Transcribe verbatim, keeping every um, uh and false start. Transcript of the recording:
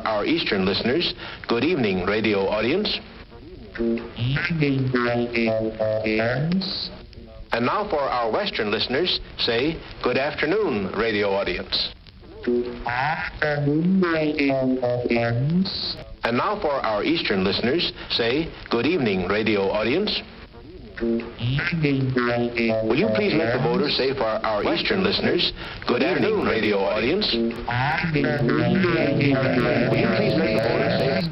our Eastern listeners, good evening, radio audience. Good evening, radio audience. And now for our Western listeners, say, good afternoon, radio audience. Good afternoon, radio audience. And now for our Eastern listeners, say, good evening, radio audience. Good evening, radio audience. Will you please make the voters say for our Eastern listeners, good afternoon, radio audience? Good afternoon, radio audience. Will you please make the voters say